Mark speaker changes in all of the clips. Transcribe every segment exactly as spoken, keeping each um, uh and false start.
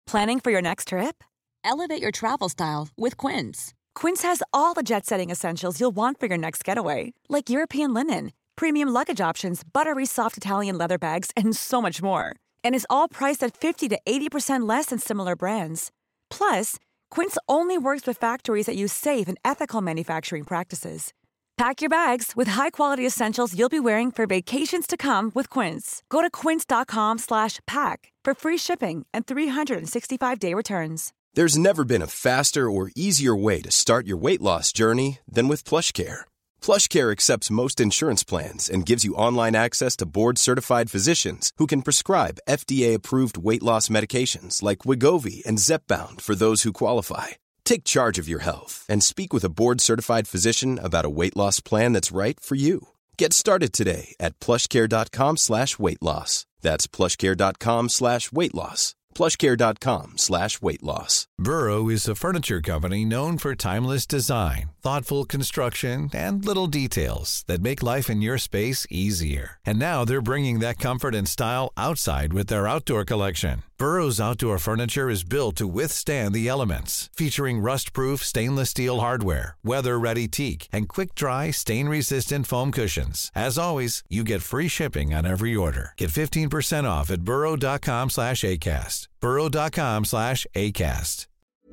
Speaker 1: Planning for your next trip?
Speaker 2: Elevate your travel style with Quince.
Speaker 1: Quince has all the jet-setting essentials you'll want for your next getaway, like European linen, premium luggage options, buttery soft Italian leather bags, and so much more. And is all priced at fifty to eighty percent less than similar brands. Plus, Quince only works with factories that use safe and ethical manufacturing practices. Pack your bags with high-quality essentials you'll be wearing for vacations to come with Quince. Go to quince.com slash pack for free shipping and three sixty-five day returns.
Speaker 3: There's never been a faster or easier way to start your weight loss journey than with PlushCare. PlushCare accepts most insurance plans and gives you online access to board-certified physicians who can prescribe F D A-approved weight loss medications like Wegovy and Zepbound for those who qualify. Take charge of your health and speak with a board-certified physician about a weight loss plan that's right for you. Get started today at plushcare.com slash weight loss. That's plushcare.com slash weight loss. plushcare.com slash weight loss.
Speaker 4: Burrow is a furniture company known for timeless design, thoughtful construction, and little details that make life in your space easier. And now they're bringing that comfort and style outside with their outdoor collection. Burrow's outdoor furniture is built to withstand the elements, featuring rust-proof stainless steel hardware, weather-ready teak, and quick-dry, stain-resistant foam cushions. As always, you get free shipping on every order. Get fifteen percent off at burrow.com slash ACAST. burrow.com slash ACAST.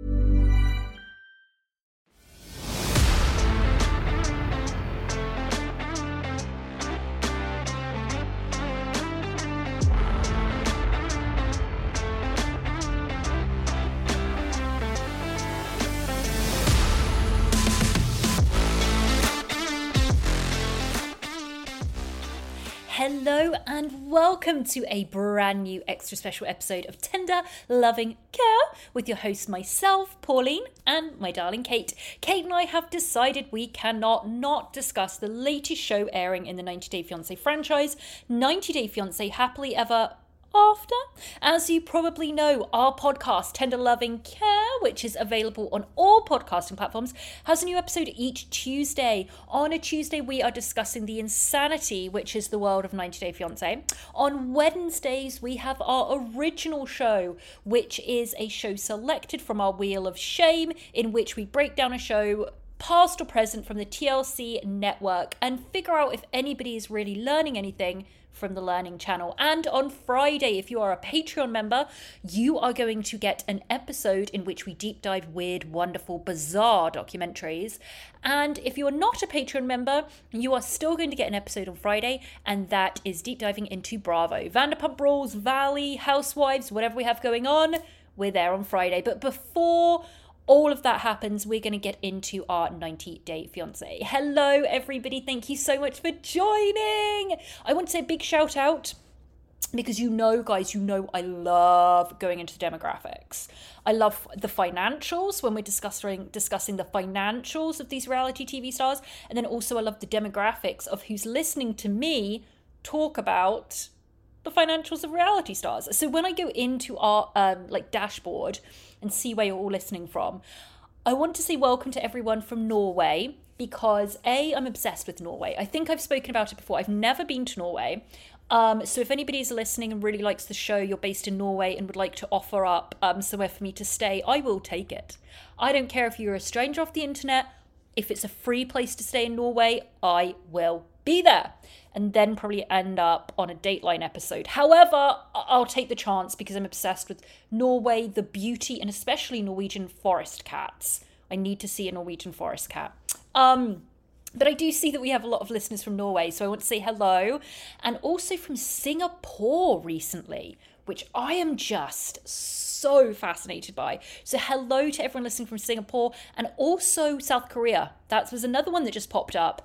Speaker 5: Hello and welcome to a brand new extra special episode of Tender Loving Care with your host myself, Pauline, and my darling Kate. Kate and I have decided we cannot not discuss the latest show airing in the ninety day fiancé franchise, ninety day fiancé Happily Ever After. As you probably know, our podcast, Tender Loving Care, which is available on all podcasting platforms, has a new episode each Tuesday. On a Tuesday, we are discussing the insanity, which is the world of ninety day fiancé. On Wednesdays, we have our original show, which is a show selected from our Wheel of Shame, in which we break down a show past or present from the T L C network and figure out if anybody is really learning anything from the Learning Channel. And on Friday, if you are a Patreon member, you are going to get an episode in which we deep dive weird, wonderful, bizarre documentaries. And if you are not a Patreon member, you are still going to get an episode on Friday, and that is deep diving into Bravo, Vanderpump Rules, Valley, Housewives, whatever we have going on, we're there on Friday. But before all of that happens, we're going to get into our ninety day fiancé. Hello, everybody. Thank you so much for joining. I want to say a big shout out because you know, guys, you know I love going into the demographics. I love the financials when we're discussing discussing the financials of these reality T V stars. And then also I love the demographics of who's listening to me talk about the financials of reality stars. So when I go into our um, like dashboard and see where you're all listening from, I want to say welcome to everyone from Norway because A, I'm obsessed with Norway. I think I've spoken about it before. I've never been to Norway. Um, so if anybody is listening and really likes the show, you're based in Norway and would like to offer up um, somewhere for me to stay, I will take it. I don't care if you're a stranger off the internet. If it's a free place to stay in Norway, I will be there. And then probably end up on a Dateline episode. However, I'll take the chance because I'm obsessed with Norway, the beauty, and especially Norwegian forest cats. I need to see a Norwegian forest cat. Um, but I do see that we have a lot of listeners from Norway, so I want to say hello. And also from Singapore recently, which I am just so fascinated by. So hello to everyone listening from Singapore, and also South Korea. That was another one that just popped up.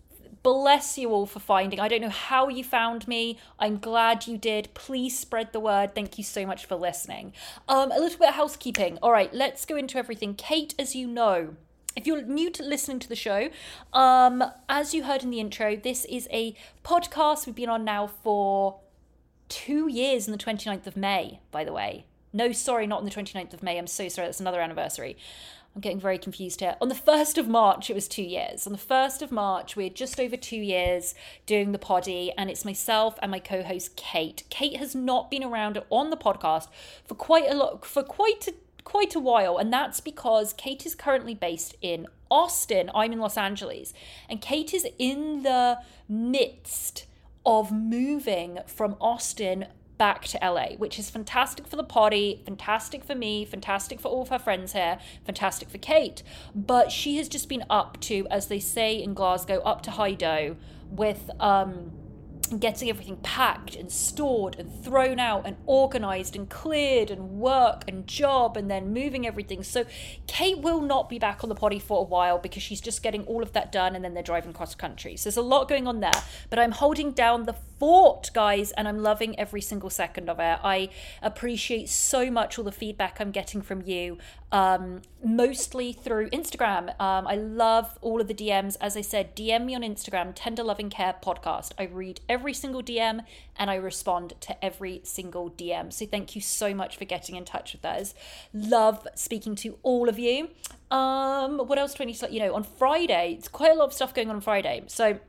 Speaker 5: Bless you all for finding. I don't know how you found me. I'm glad you did. Please spread the word. Thank you so much for listening. Um, a little bit of housekeeping. All right, let's go into everything. Kate, as you know, if you're new to listening to the show, um, as you heard in the intro, this is a podcast we've been on now for two years on the twenty-ninth of May, by the way. No, sorry, not on the twenty-ninth of May. I'm so sorry. That's another anniversary. I'm getting very confused here. On the first of March, it was two years. On the first of March, we're just over two years doing the poddy, and it's myself and my co-host Kate. Kate has not been around on the podcast for quite a lot, for quite a, quite a while, and that's because Kate is currently based in Austin. I'm in Los Angeles, and Kate is in the midst of moving from Austin back to L A, which is fantastic for the poddy, fantastic for me, fantastic for all of her friends here, fantastic for Kate. But she has just been up to, as they say in Glasgow, up to high dough with um getting everything packed and stored and thrown out and organized and cleared and work and job and then moving everything. So Kate will not be back on the poddy for a while because she's just getting all of that done, and then they're driving cross country. So there's a lot going on there, but I'm holding down the fort, guys, and I'm loving every single second of it. I appreciate so much all the feedback I'm getting from you, um, mostly through Instagram. Um, I love all of the D Ms. As I said, D M me on Instagram, Tender Loving Care Podcast. I read every single D M and I respond to every single D M. So thank you so much for getting in touch with us. Love speaking to all of you. Um, what else do I need to let you know? On Friday, it's quite a lot of stuff going on on Friday. So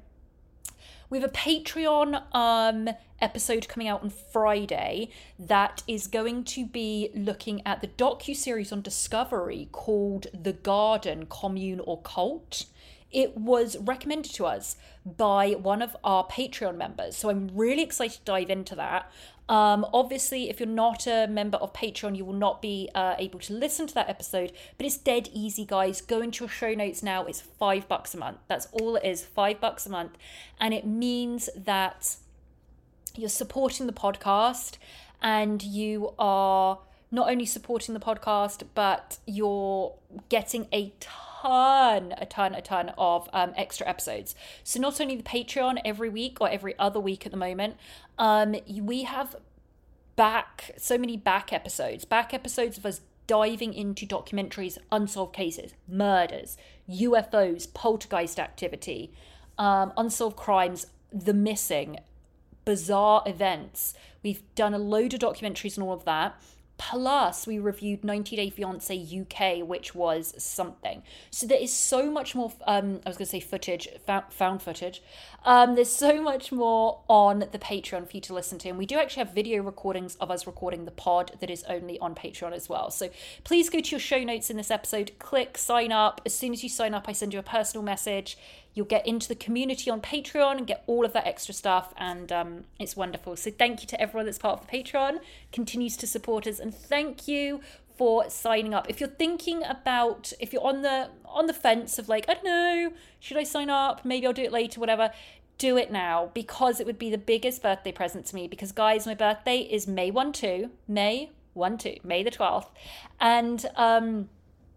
Speaker 5: we have a Patreon um, episode coming out on Friday that is going to be looking at the docuseries on Discovery called The Garden, Commune or Cult. It was recommended to us by one of our Patreon members, so I'm really excited to dive into that. Um, obviously, if you're not a member of Patreon, you will not be uh, able to listen to that episode, but it's dead easy, guys. Go into your show notes now. It's five bucks a month. That's all it is, five bucks a month. And it means that you're supporting the podcast, and you are not only supporting the podcast, but you're getting a ton, a ton, a ton of um, extra episodes. So not only the Patreon every week or every other week at the moment, um, we have back, so many back episodes, back episodes of us diving into documentaries, unsolved cases, murders, U F Os, poltergeist activity, um, unsolved crimes, the missing, bizarre events. We've done a load of documentaries and all of that. Plus, we reviewed ninety Day Fiancé U K, which was something. So there is so much more, um, I was going to say footage, found footage. Um, there's so much more on the Patreon for you to listen to. And we do actually have video recordings of us recording the pod that is only on Patreon as well. So please go to your show notes in this episode, click sign up. As soon as you sign up, I send you a personal message. You'll get into the community on Patreon and get all of that extra stuff, and um, it's wonderful. So thank you to everyone that's part of the Patreon, continues to support us, and thank you for signing up. If you're thinking about, if you're on the on the fence of like, I don't know, should I sign up? Maybe I'll do it later, whatever. Do it now, because it would be the biggest birthday present to me. Because guys, my birthday is May first two, May first two, May the twelfth, and um,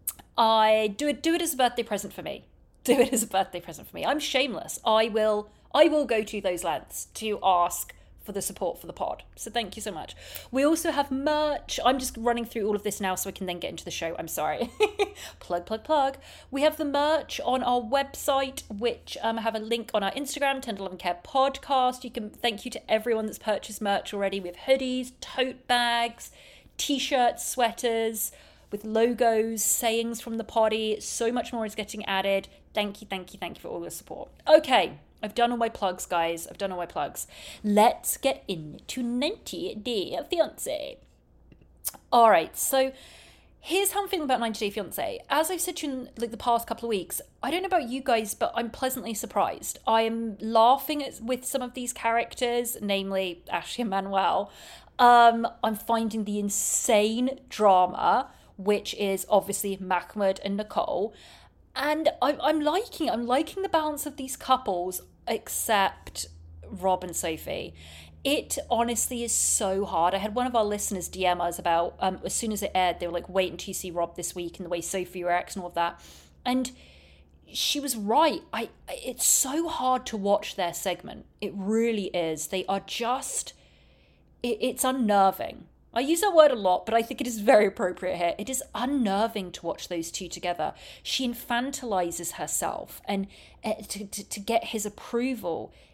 Speaker 5: I do it do it as a birthday present for me. Do it as a birthday present for me. I'm shameless. I will I will go to those lengths to ask for the support for the pod. So thank you so much. We also have merch. I'm just running through all of this now so I can then get into the show. I'm sorry. plug, plug, plug. We have the merch on our website, which um, I have a link on our Instagram, Tender Loving Care Podcast. You can thank you to everyone that's purchased merch already. We have hoodies, tote bags, t-shirts, sweaters, with logos, sayings from the poddy. So much more is getting added. Thank you, thank you, thank you for all your support. Okay, I've done all my plugs, guys. I've done all my plugs. Let's get into ninety Day Fiancé. All right, so here's how I'm feeling about ninety Day Fiancé. As I've said to you in like the past couple of weeks, I don't know about you guys, but I'm pleasantly surprised. I am laughing at, with some of these characters, namely Ashley and Manuel. Um, I'm finding the insane drama, which is obviously Mahmoud and Nicole. And I'm, I'm liking I'm liking the balance of these couples, except Rob and Sophie. It honestly is so hard. I had one of our listeners D M us about, um, as soon as it aired, they were like, wait until you see Rob this week and the way Sophie reacts and all of that. And she was right. I It's so hard to watch their segment. It really is. They are just, it, it's unnerving. I use that word a lot, but I think it is very appropriate here. It is unnerving to watch those two together. She infantilizes herself, and uh, to, to, to get his approval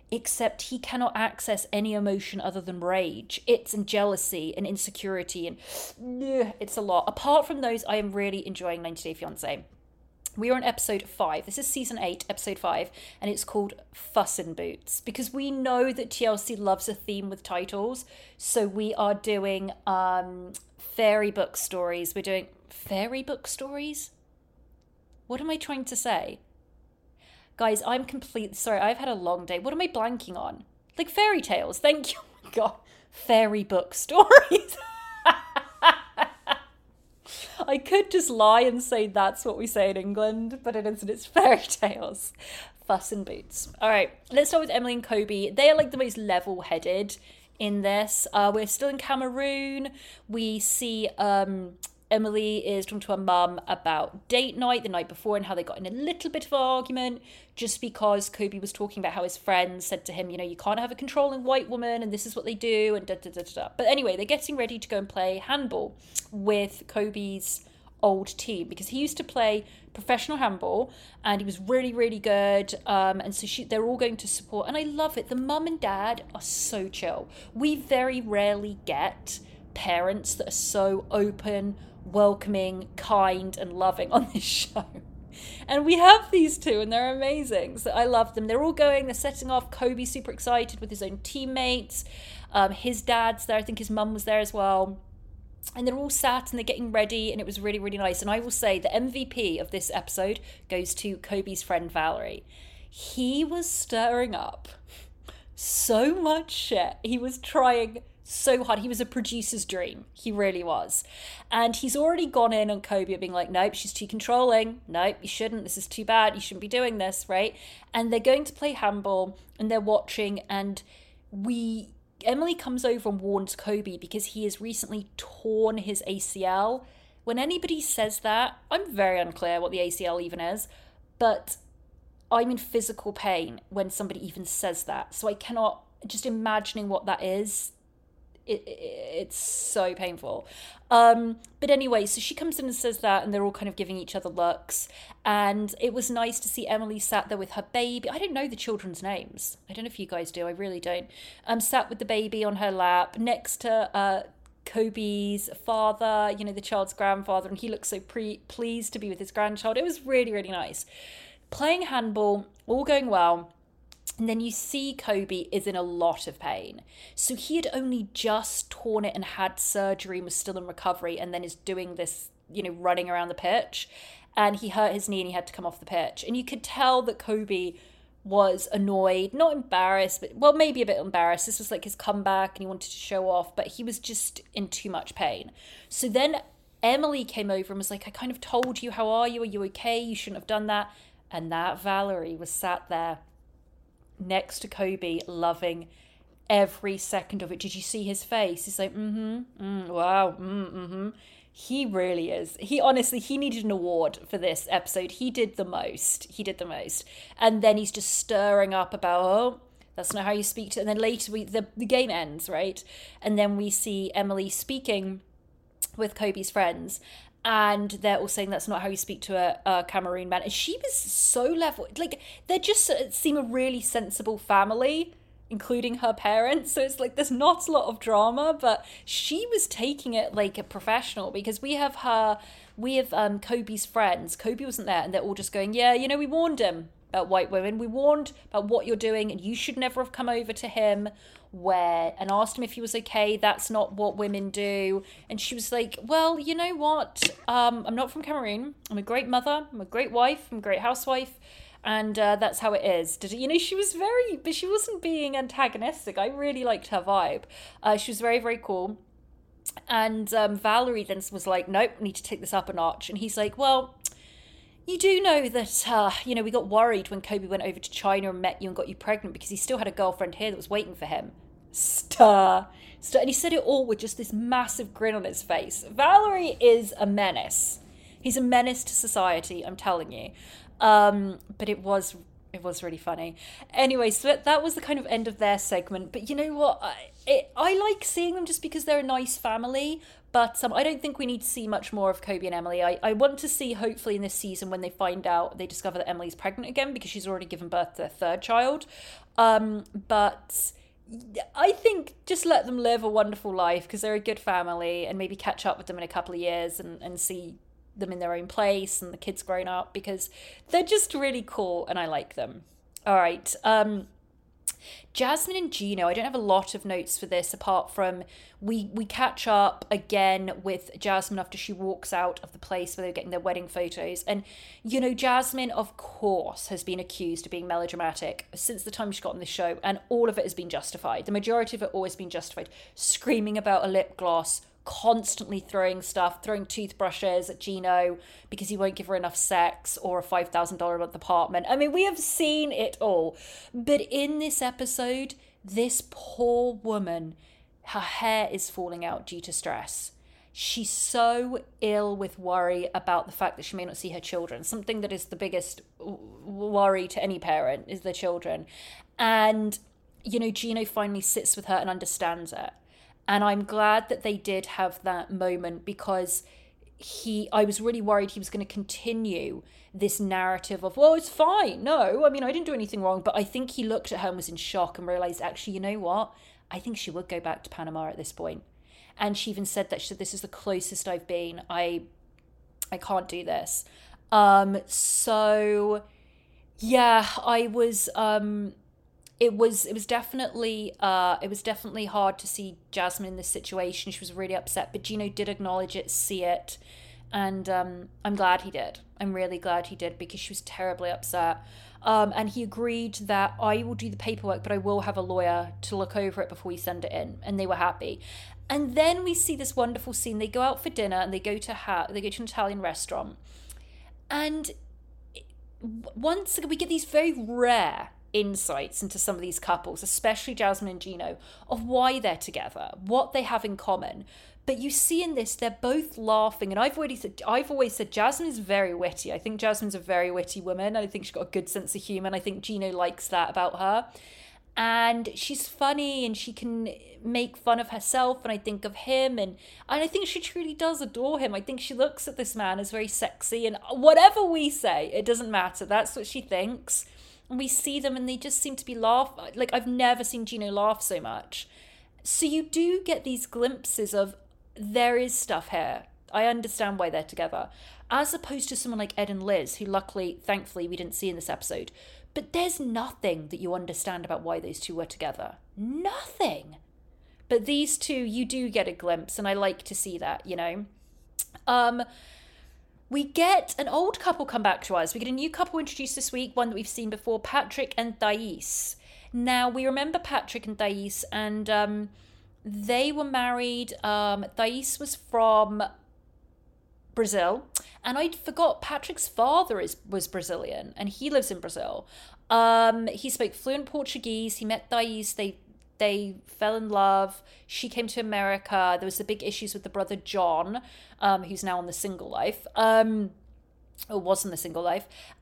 Speaker 5: except he cannot access any emotion other than rage. It's and jealousy and insecurity, and ugh, it's a lot. Apart from those, I am really enjoying ninety Day Fiancé. We are on episode five. This is season eight, episode five, and it's called Fussin' Boots, because we know that T L C loves a theme with titles. So we are doing um, fairy book stories. We're doing fairy book stories? What am I trying to say? Guys, I'm completely sorry. I've had a long day. What am I blanking on? Like fairy tales. Thank you. Oh my God. Fairy book stories. I could just lie and say that's what we say in England, but it isn't. It's fairy tales. Fussin' Boots. All right, let's start with Emily and Kobe. They are like the most level-headed in this. Uh, we're still in Cameroon. We see um, Emily is talking to her mum about date night the night before and how they got in a little bit of an argument just because Kobe was talking about how his friends said to him, you know, you can't have a controlling white woman and this is what they do and da da da da. But anyway, they're getting ready to go and play handball with Kobe's old team because he used to play professional handball and he was really, really good. Um, and so she, they're all going to support. And I love it. The mum and dad are so chill. We very rarely get parents that are so open, welcoming, kind and loving on this show. And we have these two and they're amazing. So I love them. They're all going, they're setting off. Kobe's super excited with his own teammates. Um, his dad's there. I think his mum was there as well. And they're all sat and they're getting ready and it was really, really nice. And I will say the M V P of this episode goes to Kobe's friend Valerie. He was stirring up so much shit. He was trying so hard. He was a producer's dream. He really was. And he's already gone in on Kobe being like, nope, she's too controlling. Nope, you shouldn't. This is too bad. You shouldn't be doing this, right? And they're going to play handball and they're watching and we... Emily comes over and warns Kobe because he has recently torn his A C L. When anybody says that, I'm very unclear what the A C L even is, but I'm in physical pain when somebody even says that. So I cannot, just imagining what that is, it, it, it's so painful. Um, but anyway, so she comes in and says that and they're all kind of giving each other looks. And it was nice to see Emily sat there with her baby. I don't know the children's names. I don't know if you guys do. I really don't. Um, sat with the baby on her lap next to uh, Kobe's father, you know, the child's grandfather. And he looked so pre- pleased to be with his grandchild. It was really, really nice. Playing handball, all going well. And then you see Kobe is in a lot of pain. So he had only just torn it and had surgery and was still in recovery and then is doing this, you know, running around the pitch. And he hurt his knee and he had to come off the pitch. And you could tell that Kobe was annoyed, not embarrassed, but, well, maybe a bit embarrassed. This was like his comeback and he wanted to show off, but he was just in too much pain. So then Emily came over and was like, I kind of told you, how are you? Are you okay? You shouldn't have done that. And that Valerie was sat there next to Kobe, loving every second of it. Did you see his face? He's like, mm-hmm, mm, wow, mm, mm-hmm. He really is. He honestly, he needed an award for this episode. He did the most. He did the most. And then he's just stirring up about, oh, that's not how you speak to... And then later, we the, the game ends, right? And then we see Emily speaking with Kobe's friends. And they're all saying that's not how you speak to a, a Cameroon man. And she was so level. Like, they just seem a really sensible family, including her parents. So it's like there's not a lot of drama, but she was taking it like a professional because we have her, we have um, Kobe's friends. Kobe wasn't there and they're all just going, yeah, you know, we warned him about white women. We warned about what you're doing and you should never have come over to him where and asked him if he was okay. That's not what women do. And she was like, well, you know what? Um, I'm not from Cameroon. I'm a great mother. I'm a great wife. I'm a great housewife. And uh, that's how it is. Did you know, she was very, but she wasn't being antagonistic. I really liked her vibe. Uh, she was very, very cool. And um, Valerie then was like, nope, we need to take this up a notch. And he's like, well, you do know that, uh, you know, we got worried when Kobe went over to China and met you and got you pregnant because he still had a girlfriend here that was waiting for him. Stir. Stir. And he said it all with just this massive grin on his face. Valerie is a menace. He's a menace to society, I'm telling you. Um, but it was, it It was really funny. Anyway, so that, that was the kind of end of their segment. But you know what? I, it, I like seeing them just because they're a nice family. But um, I don't think we need to see much more of Kobe and Emily. I, I want to see, hopefully, in this season when they find out, they discover that Emily's pregnant again because she's already given birth to their third child. Um, but I think just let them live a wonderful life because they're a good family, and maybe catch up with them in a couple of years and, and see them in their own place and the kids grown up, because they're just really cool and I like them. All right. Um, Jasmine and Gino, I don't have a lot of notes for this apart from we we catch up again with Jasmine after she walks out of the place where they're getting their wedding photos. And, you know, Jasmine, of course, has been accused of being melodramatic since the time she got on the show, and all of it has been justified. The majority of it always been justified. Screaming about a lip gloss, constantly throwing stuff, throwing toothbrushes at Gino because he won't give her enough sex, or a five thousand dollars a month apartment. I mean, we have seen it all. But in this episode, this poor woman, her hair is falling out due to stress. She's so ill with worry about the fact that she may not see her children. Something that is the biggest worry to any parent is their children. And, you know, Gino finally sits with her and understands it. And I'm glad that they did have that moment, because he, I was really worried he was going to continue this narrative of, well, it's fine. No, I mean, I didn't do anything wrong. But I think he looked at her and was in shock and realized, actually, you know what? I think she would go back to Panama at this point. And she even said that, she said, this is the closest I've been. I, I can't do this. Um, so, yeah, I was... Um, It was it was definitely uh it was definitely hard to see Jasmine in this situation. She was really upset, but Gino did acknowledge it, see it, and um, I'm glad he did. I'm really glad he did, because she was terribly upset. Um, and he agreed that I will do the paperwork, but I will have a lawyer to look over it before we send it in. And they were happy. And then we see this wonderful scene. They go out for dinner and they go to ha- they go to an Italian restaurant, and once again we get these very rare insights into some of these couples, especially Jasmine and Gino, of why they're together, what they have in common. But you see in this, they're both laughing. And I've already said, I've always said Jasmine is very witty. I think Jasmine's a very witty woman. I think she's got a good sense of humor. And I think Gino likes that about her. And she's funny and she can make fun of herself. And I think of him. And, and I think she truly does adore him. I think she looks at this man as very sexy. And whatever we say, it doesn't matter. That's what she thinks. And we see them and they just seem to be laugh. Like, I've never seen Gino laugh so much. So you do get these glimpses of there is stuff here. I understand why they're together. As opposed to someone like Ed and Liz, who luckily, thankfully, we didn't see in this episode. But there's nothing that you understand about why those two were together. Nothing. But these two, you do get a glimpse, and I like to see that, you know. Um... We get an old couple come back to us. We get a new couple introduced this week, one that we've seen before, Patrick and Thais. Now, we remember Patrick and Thais, and um, they were married. Um, Thais was from Brazil, and I forgot Patrick's father is was Brazilian, and he lives in Brazil. Um, he spoke fluent Portuguese. He met Thais. They They fell in love. She came to America. There was the big issues with the brother John, um, who's now on the single life, um, or was in the single life.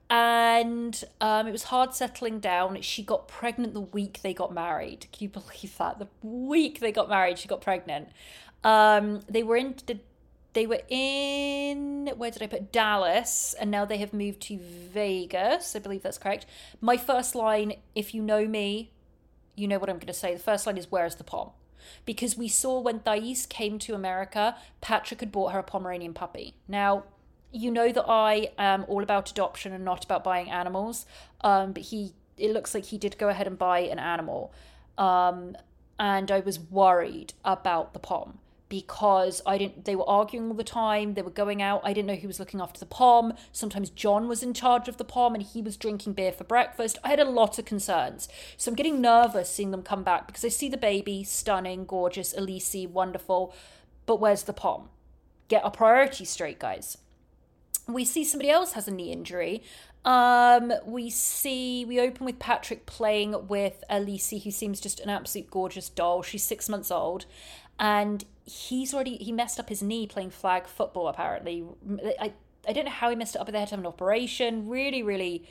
Speaker 5: And um, it was hard settling down. She got pregnant the week they got married. Can you believe that? The week they got married, she got pregnant. Um, they were in... They were in, where did I put, Dallas, and now they have moved to Vegas. I believe that's correct. My first line, if you know me, you know what I'm going to say. The first line is, where's the pom? Because we saw when Thais came to America, Patrick had bought her a Pomeranian puppy. Now, you know that I am all about adoption and not about buying animals. Um, but he, it looks like he did go ahead and buy an animal. Um, and I was worried about the pom. Because I didn't, they were arguing all the time. They were going out. I didn't know who was looking after the pom. Sometimes John was in charge of the pom and he was drinking beer for breakfast. I had a lot of concerns. So I'm getting nervous seeing them come back because I see the baby, stunning, gorgeous, Elise, wonderful. But where's the pom? Get our priorities straight, guys. We see somebody else has a knee injury. Um, we see, we open with Patrick playing with Elise, who seems just an absolute gorgeous doll. She's six months old. And he's already, he messed up his knee playing flag football, apparently. I, I don't know how he messed it up, but they had to have an operation. Really, really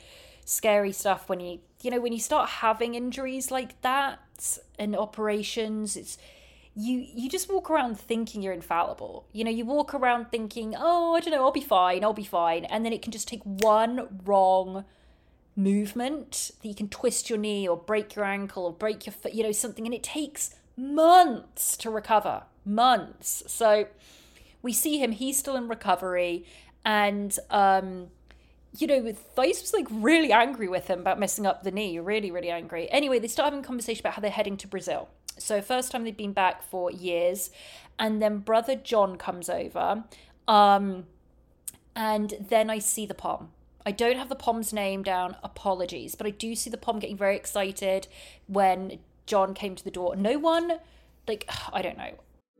Speaker 5: scary stuff when you, you know, when you start having injuries like that and operations, it's, you, you just walk around thinking you're infallible. You know, you walk around thinking, oh, I don't know, I'll be fine, I'll be fine. And then it can just take one wrong movement that you can twist your knee or break your ankle or break your foot, you know, something. And it takes months to recover, months. So we see him, he's still in recovery. And, um, you know, Thais was like really angry with him about messing up the knee, really, really angry. Anyway, they start having a conversation about how they're heading to Brazil. So first time they've been back for years. And then brother John comes over. Um, and then I see the Pom. I don't have the Pom's name down, apologies. But I do see the Pom getting very excited when John came to the door. No one, like, I don't know.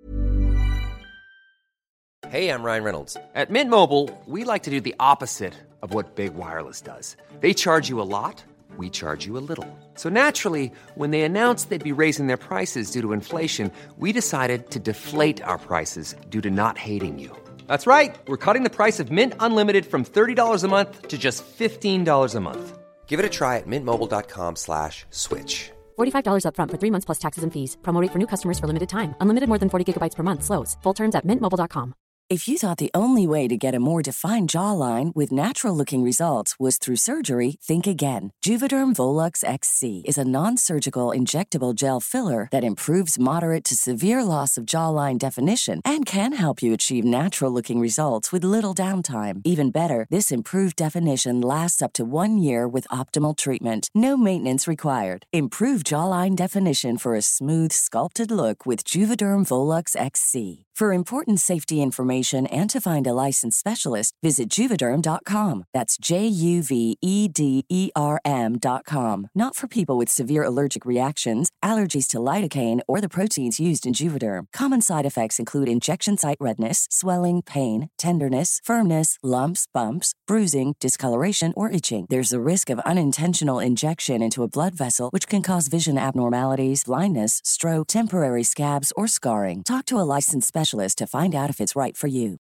Speaker 6: Hey, I'm Ryan Reynolds. At Mint Mobile, we like to do the opposite of what Big Wireless does. They charge you a lot. We charge you a little. So naturally, when they announced they'd be raising their prices due to inflation, we decided to deflate our prices due to not hating you. That's right. We're cutting the price of Mint Unlimited from thirty dollars a month to just fifteen dollars a month. Give it a try at mintmobile.com slash switch.
Speaker 7: forty-five dollars up front for three months plus taxes and fees. Promo rate for new customers for limited time. Unlimited more than forty gigabytes per month slows. Full terms at mint mobile dot com.
Speaker 8: If you thought the only way to get a more defined jawline with natural-looking results was through surgery, think again. Juvederm Volux X C is a non-surgical injectable gel filler that improves moderate to severe loss of jawline definition and can help you achieve natural-looking results with little downtime. Even better, this improved definition lasts up to one year with optimal treatment. No maintenance required. Improve jawline definition for a smooth, sculpted look with Juvederm Volux X C. For important safety information and to find a licensed specialist, visit Juvederm dot com. That's J U V E D E R M dot com. Not for people with severe allergic reactions, allergies to lidocaine, or the proteins used in Juvederm. Common side effects include injection site redness, swelling, pain, tenderness, firmness, lumps, bumps, bruising, discoloration, or itching. There's a risk of unintentional injection into a blood vessel, which can cause vision abnormalities, blindness, stroke, temporary scabs, or scarring. Talk to a licensed specialist to find out if it's right for you.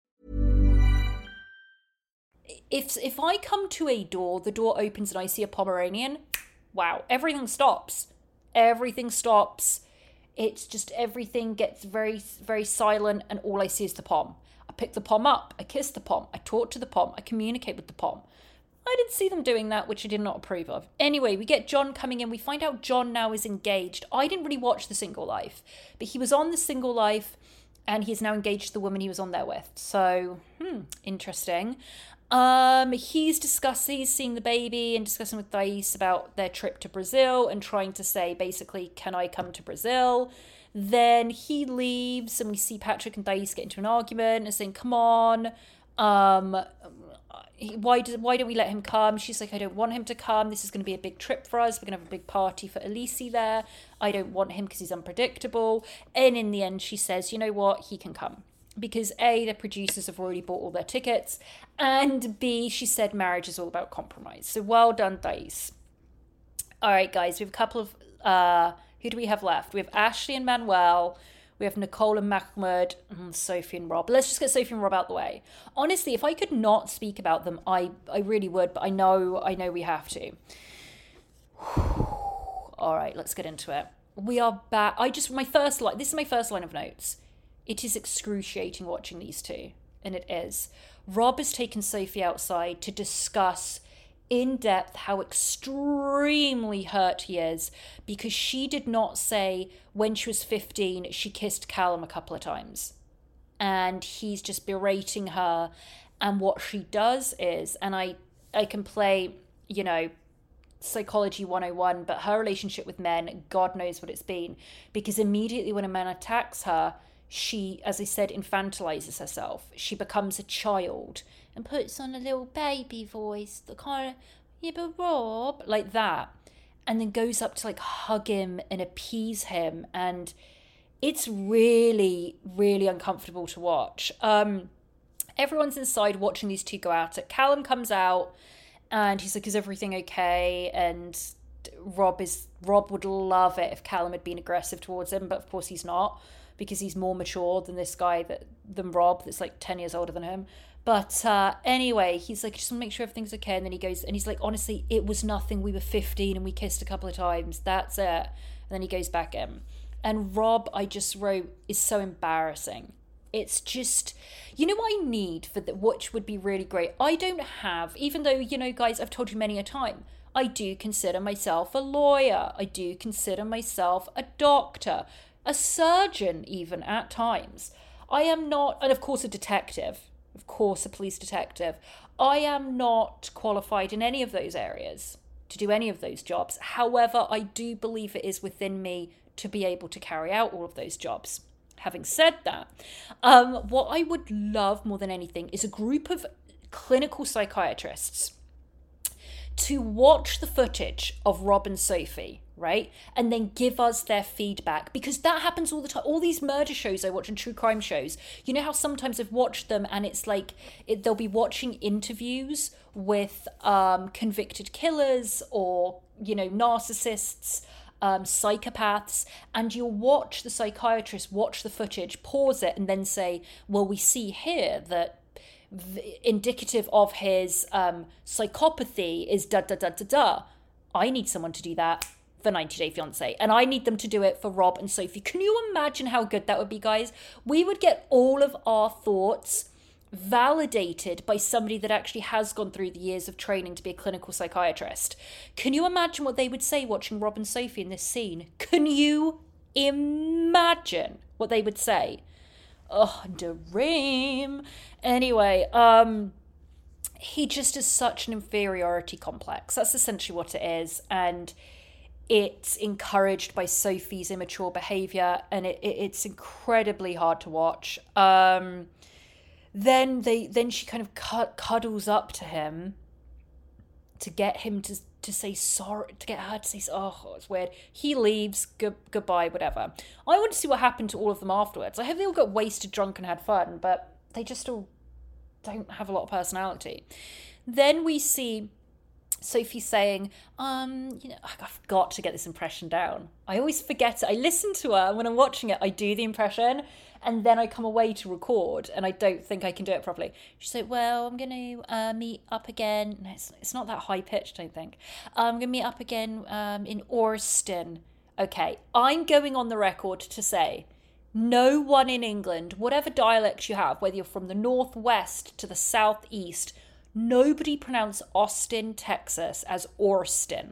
Speaker 5: If if I come to a door, the door opens and I see a Pomeranian, wow, everything stops. Everything stops. It's just everything gets very, very silent, and all I see is the Pom. I pick the Pom up, I kiss the Pom, I talk to the Pom, I communicate with the Pom. I didn't see them doing that, which I did not approve of. Anyway, we get John coming in. We find out John now is engaged. I didn't really watch The Single Life, but he was on The Single Life, and he's now engaged to the woman he was on there with. So, hmm, interesting. Um, he's discussing, he's seeing the baby and discussing with Thais about their trip to Brazil and trying to say, basically, can I come to Brazil? Then he leaves and we see Patrick and Thais get into an argument and saying, come on, um, why, do, why don't we let him come? She's like, I don't want him to come. This is going to be a big trip for us. We're going to have a big party for Elise there. I don't want him because he's unpredictable. And in the end, she says, you know what? He can come. Because A, the producers have already bought all their tickets. And B, she said marriage is all about compromise. So well done, Thais. All right, guys, we have a couple of... Uh, who do we have left? We have Ashley and Manuel. We have Nicole and Mahmoud, and Sophie and Rob. Let's just get Sophie and Rob out the way. Honestly, if I could not speak about them, I, I really would, but I know I know we have to. All right, let's get into it. We are back. I just, my first line, this is my first line of notes. It is excruciating watching these two, and it is. Rob has taken Sophie outside to discuss in depth how extremely hurt he is because she did not say when she was fifteen she kissed Callum a couple of times, and he's just berating her. And what she does is, and I I can play, you know, psychology one oh one, but her relationship with men, God knows what it's been, because immediately when a man attacks her, she, as I said, infantilizes herself. She becomes a child and puts on a little baby voice, the kind of, yeah, but Rob, like that. And then goes up to like hug him and appease him. And it's really, really uncomfortable to watch. Um, everyone's inside watching these two go at it. Callum comes out and he's like, is everything okay? And Rob is Rob would love it if Callum had been aggressive towards him, but of course he's not. because he's more mature than this guy, that than Rob, that's like ten years older than him. But uh, anyway, he's like, just want to make sure everything's okay. And then he goes, and he's like, honestly, it was nothing. We were fifteen and we kissed a couple of times. That's it. And then he goes back in. And Rob, I just wrote, is so embarrassing. It's just, you know what I need for the, which would be really great? I don't have, even though, you know, guys, I've told you many a time, I do consider myself a lawyer. I do consider myself a doctor, a surgeon even at times. I am not, and of course a detective. Of course, a police detective. I am not qualified in any of those areas to do any of those jobs. However, I do believe it is within me to be able to carry out all of those jobs. Having said that, um, what I would love more than anything is a group of clinical psychiatrists to watch the footage of Rob and Sophie, right? And then give us their feedback, because that happens all the time. All these murder shows I watch and true crime shows, you know how sometimes I've watched them and it's like it, they'll be watching interviews with um, convicted killers or, you know, narcissists, um, psychopaths, and you'll watch the psychiatrist watch the footage, pause it, and then say, well, we see here that indicative of his um, psychopathy is da da da da da. I need someone to do that for ninety Day Fiancé, and I need them to do it for Rob and Sophie. Can you imagine how good that would be, guys? We would get all of our thoughts validated by somebody that actually has gone through the years of training to be a clinical psychiatrist. Can you imagine what they would say watching Rob and Sophie in this scene? Can you imagine what they would say? Oh, dream. Anyway, um, he just has such an inferiority complex. That's essentially what it is. And it's encouraged by Sophie's immature behavior, and it, it, it's incredibly hard to watch. Um, then they, then she kind of cut, cuddles up to him to get him to to say sorry, to get her to say, oh, it's weird. He leaves, good, goodbye, whatever. I want to see what happened to all of them afterwards. I hope they all got wasted, drunk, and had fun, but they just all don't have a lot of personality. Then we see Sophie saying, um, you know, I've got to get this impression down. I always forget it. I listen to her, and when I'm watching it, I do the impression, and then I come away to record, and I don't think I can do it properly. She said, well, I'm going to uh, meet up again. No, it's, it's not that high-pitched, I don't think. I'm going to meet up again um, in Orston. Okay, I'm going on the record to say, no one in England, whatever dialects you have, whether you're from the northwest to the southeast, nobody pronounced Austin, Texas as Orston.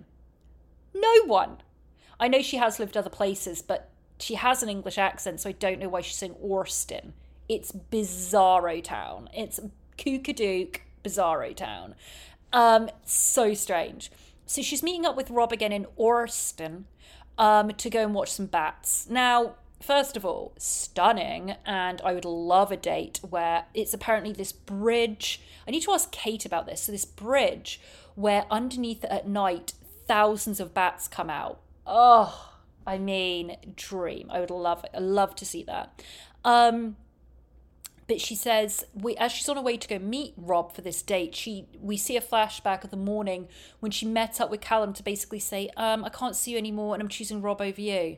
Speaker 5: No one. I know she has lived other places, but she has an English accent, so I don't know why she's saying Orston. It's Bizarro Town. It's Kookadook Bizarro Town. Um, so strange. So she's meeting up with Rob again in Orston um, to go and watch some bats. Now, first of all, stunning, and I would love a date where it's apparently this bridge. I need to ask Kate about this. So this bridge where underneath it at night, thousands of bats come out. Oh, I mean, dream. I would love it. I'd love to see that. Um, but she says, we as she's on her way to go meet Rob for this date, she we see a flashback of the morning when she met up with Callum to basically say, um, I can't see you anymore and I'm choosing Rob over you.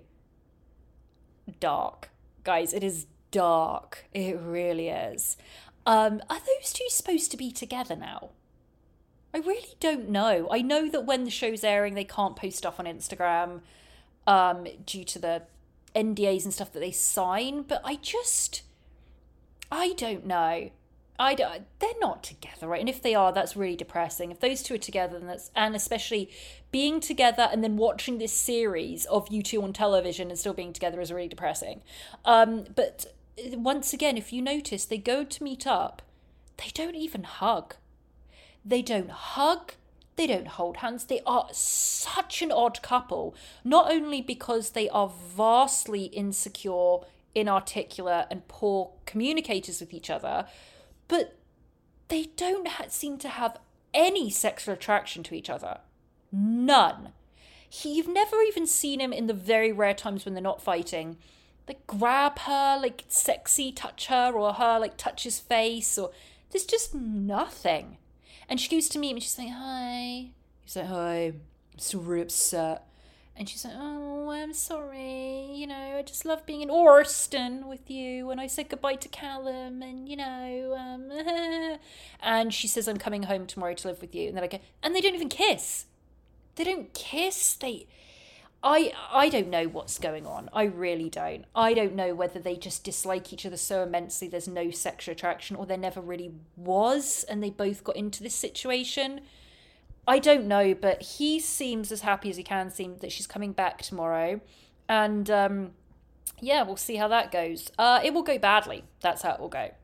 Speaker 5: Dark. Guys, it is dark. It really is. Um, are those two supposed to be together now? I really don't know. I know that when the show's airing, they can't post stuff on Instagram um, due to the N D As and stuff that they sign, but I just, I don't know. I don't, they're not together, right? And if they are, that's really depressing. If those two are together, then that's, and especially being together and then watching this series of you two on television and still being together is really depressing. Um, but once again, if you notice, they go to meet up, they don't even hug. They don't hug. They don't hold hands. They are such an odd couple, not only because they are vastly insecure, inarticulate, and poor communicators with each other, but they don't ha- seem to have any sexual attraction to each other. None. He, you've never even seen him in the very rare times when they're not fighting, like grab her, like sexy touch her, or her like touch his face, or there's just nothing. And she goes to meet him and she's like, hi. He's like, hi. I'm still really upset. And she's like, oh, I'm sorry, you know, I just love being in Orston with you, and I said goodbye to Callum, and, you know, um, and she says, I'm coming home tomorrow to live with you, and they're like, and they don't even kiss. They don't kiss, they, I, I don't know what's going on, I really don't. I don't know whether they just dislike each other so immensely there's no sexual attraction, or there never really was, and they both got into this situation. I don't know, but he seems as happy as he can seem that she's coming back tomorrow. And, um, yeah, we'll see how that goes. Uh, it will go badly. That's how it will go.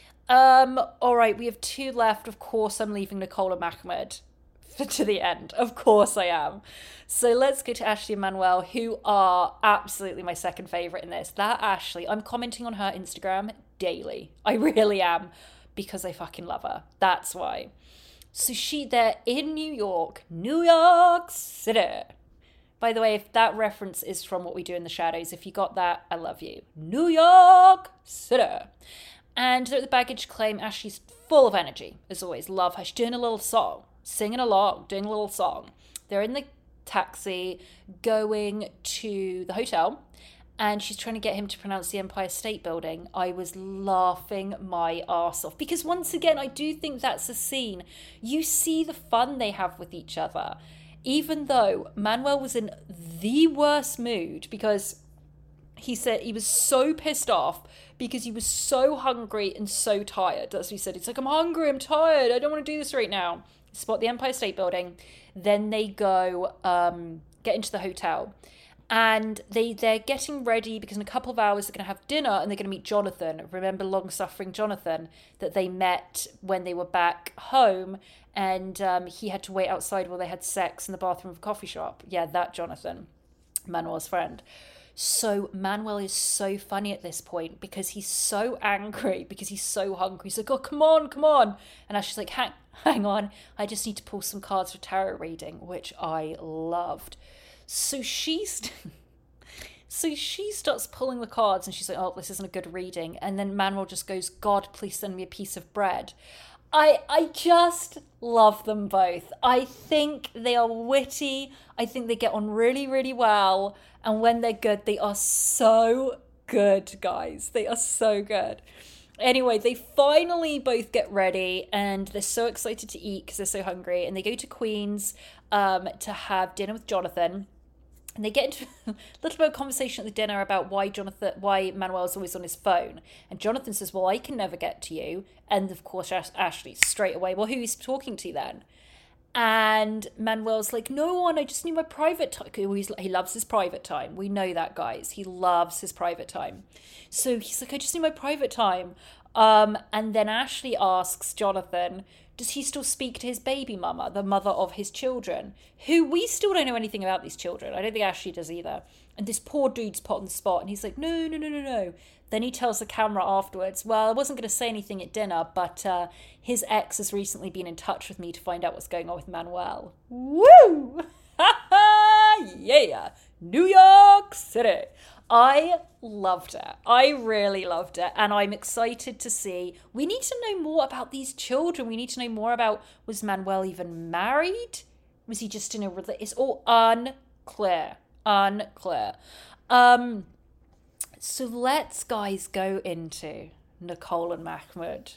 Speaker 5: Um, all right, we have two left. Of course, I'm leaving Nicole and Mahmoud to the end. Of course I am. So let's go to Ashley and Manuel, who are absolutely my second favourite in this. That Ashley, I'm commenting on her Instagram daily. I really am, because I fucking love her. That's why. So she, they're in New York, New York City. By the way, if that reference is from What We Do in the Shadows, if you got that, I love you. New York City. And they're at the baggage claim. Ashley's full of energy, as always. Love her. She's doing a little song, singing along, doing a little song. They're in the taxi going to the hotel, and she's trying to get him to pronounce the Empire State Building. I was laughing my arse off. Because once again, I do think that's a scene. You see the fun they have with each other. Even though Manuel was in the worst mood, because he said he was so pissed off because he was so hungry and so tired. That's what he said. He's like, I'm hungry, I'm tired, I don't want to do this right now. Spot the Empire State Building. Then they go um, get into the hotel. And they, they're getting ready because in a couple of hours they're going to have dinner and they're going to meet Jonathan. Remember long-suffering Jonathan that they met when they were back home, and um, he had to wait outside while they had sex in the bathroom of a coffee shop. Yeah, that Jonathan, Manuel's friend. So Manuel is so funny at this point because he's so angry, because he's so hungry. He's like, oh, come on, come on. And Ashley's like, hang, hang on, I just need to pull some cards for tarot reading, which I loved. So she's, so she starts pulling the cards and she's like, oh, this isn't a good reading. And then Manuel just goes, God, please send me a piece of bread. I I just love them both. I think they are witty. I think they get on really, really well. And when they're good, they are so good, guys. They are so good. Anyway, they finally both get ready and they're so excited to eat because they're so hungry. And they go to Queen's um, to have dinner with Jonathan. And they get into a little bit of conversation at the dinner about why Jonathan, why Manuel's always on his phone. And Jonathan says, well, I can never get to you. And of course, Ash- Ashley straight away, well, who are you talking to then? And Manuel's like, no one, I just need my private time. He loves his private time. We know that, guys. He loves his private time. So he's like, I just need my private time. Um, and then Ashley asks Jonathan, does he still speak to his baby mama, the mother of his children, who we still don't know anything about these children. I don't think Ashley does either. And this poor dude's put on the spot and he's like, no, no, no, no, no. Then he tells the camera afterwards, well, I wasn't going to say anything at dinner, but uh, his ex has recently been in touch with me to find out what's going on with Manuel. Woo! Yeah! New York City! I loved it. I really loved it. And I'm excited to see. We need to know more about these children. We need to know more about, was Manuel even married? Was he just in a relationship? It's all unclear. Unclear. Um, so let's, guys, go into Nicole and Mahmoud.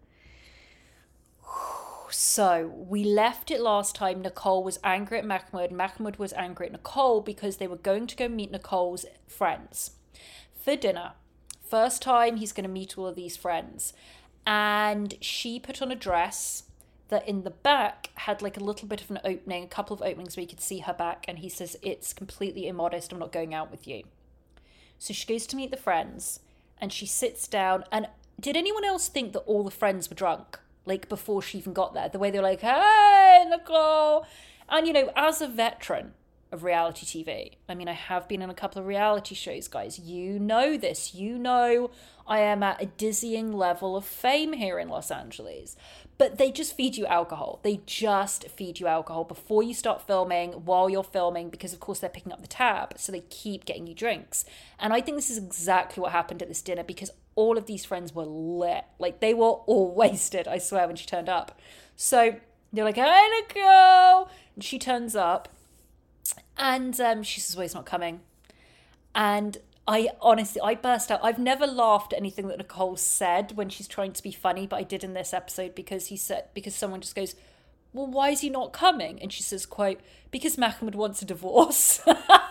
Speaker 5: So we left it last time. Nicole was angry at Mahmoud. Mahmoud was angry at Nicole because they were going to go meet Nicole's friends for dinner. First time he's going to meet all of these friends. And she put on a dress that in the back had like a little bit of an opening, a couple of openings where you could see her back. And he says, it's completely immodest. I'm not going out with you. So she goes to meet the friends and she sits down. And did anyone else think that all the friends were drunk? Like, before she even got there. The way they were like, hey, Nicole. And, you know, as a veteran of reality T V, I mean, I have been in a couple of reality shows, guys. You know this. You know I am at a dizzying level of fame here in Los Angeles. But they just feed you alcohol. They just feed you alcohol before you start filming, while you're filming, because, of course, they're picking up the tab. So they keep getting you drinks. And I think this is exactly what happened at this dinner, because all of these friends were lit. Like, they were all wasted, I swear, when she turned up. So they're like, hey, Nicole. And she turns up. And um, she says, well, he's not coming. And I honestly, I burst out. I've never laughed at anything that Nicole said when she's trying to be funny, but I did in this episode because he said, because someone just goes, well, why is he not coming? And she says, quote, because Mahmoud wants a divorce.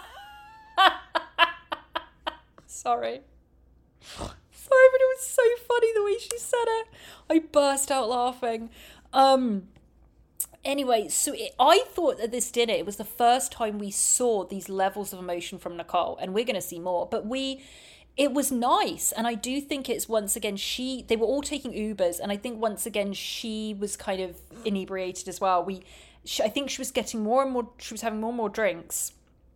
Speaker 5: Sorry. Sorry, but it was so funny the way she said it. I burst out laughing. Um... Anyway, so it, I thought at this dinner, it was the first time we saw these levels of emotion from Nicole, and we're going to see more, but we, it was nice. And I do think it's once again, she, they were all taking Ubers, and I think once again, she was kind of inebriated as well. We, she, I think she was getting more and more, she was having more and more drinks.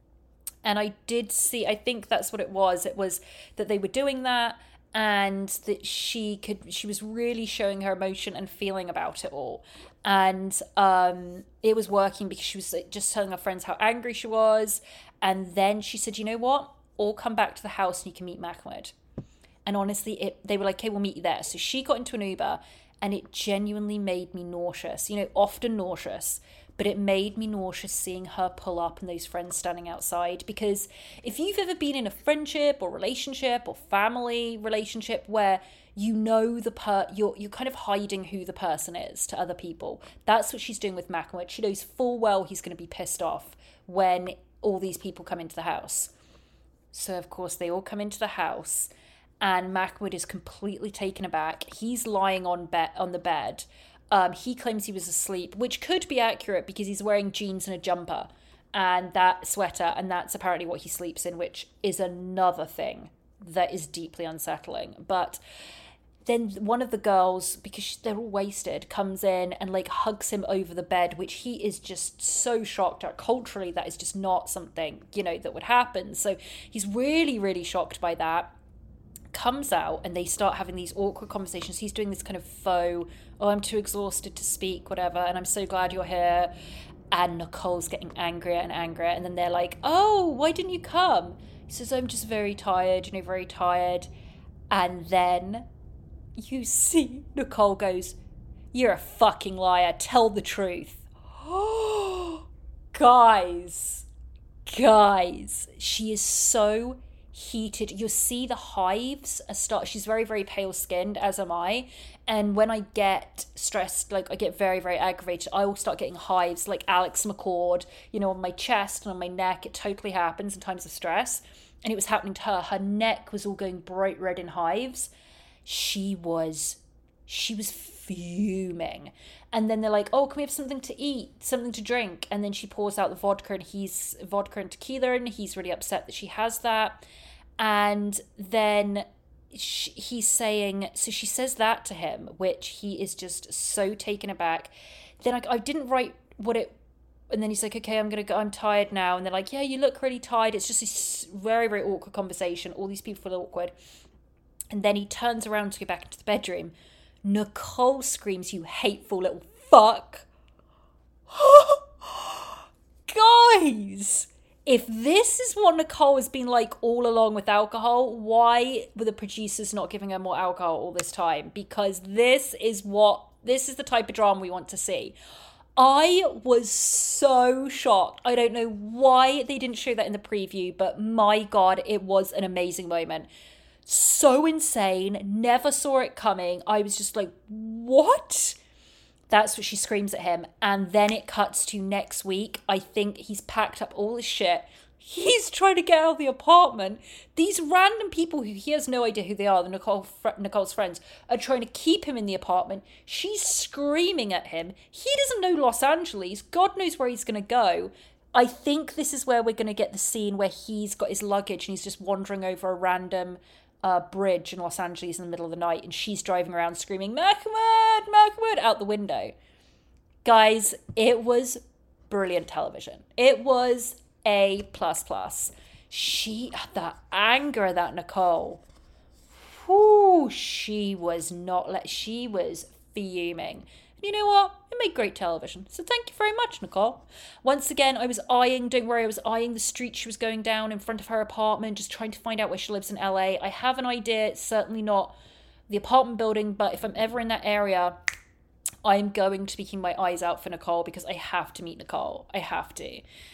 Speaker 5: And I did see, I think that's what it was. It was that they were doing that, and that she could, she was really showing her emotion and feeling about it all. And um, it was working because she was just telling her friends how angry she was. And then she said, you know what? All come back to the house and you can meet Mahmoud. And honestly, it, they were like, okay, we'll meet you there. So she got into an Uber, and it genuinely made me nauseous. You know, often nauseous. But it made me nauseous seeing her pull up and those friends standing outside. Because if you've ever been in a friendship or relationship or family relationship where you know the per you're you're kind of hiding who the person is to other people, that's what she's doing with Mahmoud. She knows full well he's going to be pissed off when all these people come into the house. So of course they all come into the house, and Mahmoud is completely taken aback. He's lying on bed on the bed. Um, he claims he was asleep, which could be accurate because he's wearing jeans and a jumper and that sweater, and that's apparently what he sleeps in, which is another thing that is deeply unsettling. But then one of the girls, because they're all wasted, comes in and like hugs him over the bed, which he is just so shocked at. Culturally, that is just not something, you know, that would happen. So he's really, really shocked by that. Comes out and they start having these awkward conversations. He's doing this kind of faux, oh, I'm too exhausted to speak, whatever, and I'm so glad you're here. And Nicole's getting angrier and angrier. And then they're like, oh, why didn't you come? He says, I'm just very tired, you know, very tired. And then you see Nicole goes, you're a fucking liar. Tell the truth. Oh, guys, guys, she is so heated. You'll see the hives start. She's very, very pale skinned, as am I. And when I get stressed, like I get very, very aggravated, I will start getting hives like Alex McCord, you know, on my chest and on my neck. It totally happens in times of stress. And it was happening to her. Her neck was all going bright red in hives. She was, she was fuming. And then they're like, oh, can we have something to eat, something to drink? And then she pours out the vodka, and he's vodka and tequila, and he's really upset that she has that. And then she, he's saying, so she says that to him, which he is just so taken aback. Then I, I didn't write what it, and then he's like, okay, I'm going to go, I'm tired now. And they're like, yeah, you look really tired. It's just this very, very awkward conversation. All these people feel awkward. And then he turns around to go back into the bedroom. Nicole screams, you hateful little fuck. Guys, if this is what Nicole has been like all along with alcohol, why were the producers not giving her more alcohol all this time? Because this is what, this is the type of drama we want to see. I was so shocked. I don't know why they didn't show that in the preview, but my God, it was an amazing moment. So insane. Never saw it coming. I was just like, what? That's what she screams at him. And then it cuts to next week. I think he's packed up all his shit. He's trying to get out of the apartment. These random people who he has no idea who they are, the Nicole, Nicole's friends, are trying to keep him in the apartment. She's screaming at him. He doesn't know Los Angeles. God knows where he's going to go. I think this is where we're going to get the scene where he's got his luggage and he's just wandering over a random uh, bridge in Los Angeles in the middle of the night, and she's driving around screaming, Mahmoud, Mahmoud, out the window. Guys, it was brilliant television. It was A plus plus. She, the anger of that Nicole, whoo, she was not, let, she was fuming. You know what? It made great television. So thank you very much, Nicole. Once again, I was eyeing, don't worry, I was eyeing the street she was going down in front of her apartment, just trying to find out where she lives in L A. I have an idea. It's certainly not the apartment building, but if I'm ever in that area, I'm going to be keeping my eyes out for Nicole because I have to meet Nicole. I have to.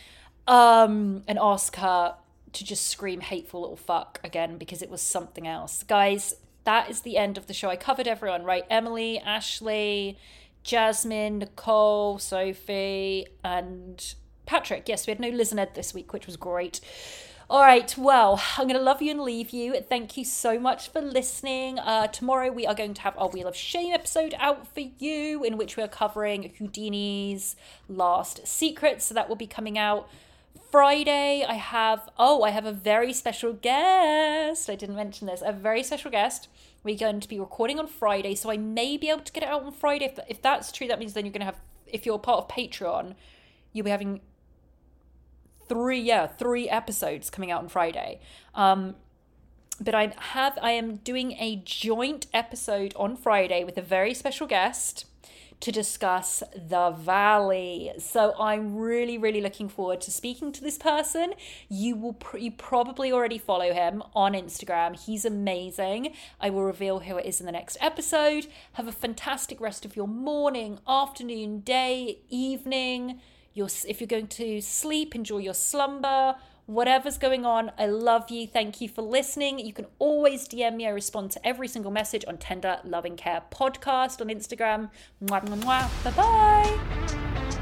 Speaker 5: um, and ask her to just scream hateful little fuck again, because it was something else. Guys, that is the end of the show. I covered everyone, right? Emily, Ashley, Jasmine, Nicole, Sophie, and Patrick. Yes, we had no Liz and Ed this week, which was great. All right, well, I'm going to love you and leave you. Thank you so much for listening. Uh, tomorrow we are going to have our Wheel of Shame episode out for you, in which we are covering Houdini's Last Secret. So that will be coming out Friday. I have, oh, I have a very special guest. I didn't mention this. A very special guest. We're going to be recording on Friday, so I may be able to get it out on Friday. If, if that's true, that means then you're going to have, if you're part of Patreon, you'll be having three, yeah, three episodes coming out on Friday. Um, but I have, I am doing a joint episode on Friday with a very special guest to discuss The Valley. So I'm really, really looking forward to speaking to this person. You will, pr- you probably already follow him on Instagram. He's amazing. I will reveal who it is in the next episode. Have a fantastic rest of your morning, afternoon, day, evening. Your, if you're going to sleep, enjoy your slumber, whatever's going on. I love you. Thank you for listening. You can always D M me. I respond to every single message on Tender Loving Care Podcast on Instagram. Mwah, mwah, mwah. Bye-bye.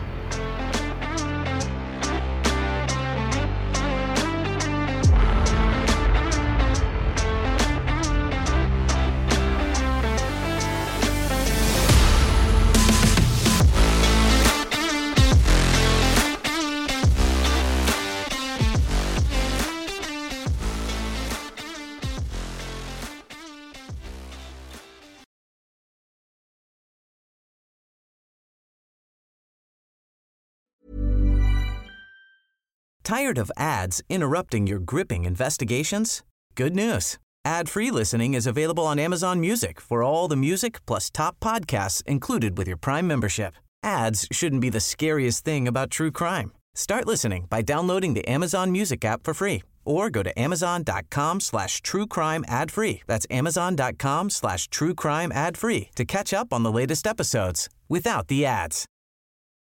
Speaker 9: Tired of ads interrupting your gripping investigations? Good news. Ad-free listening is available on Amazon Music for all the music plus top podcasts included with your Prime membership. Ads shouldn't be the scariest thing about true crime. Start listening by downloading the Amazon Music app for free or go to amazon.com slash true crime ad free. That's amazon.com slash true crime ad free to catch up on the latest episodes without the ads.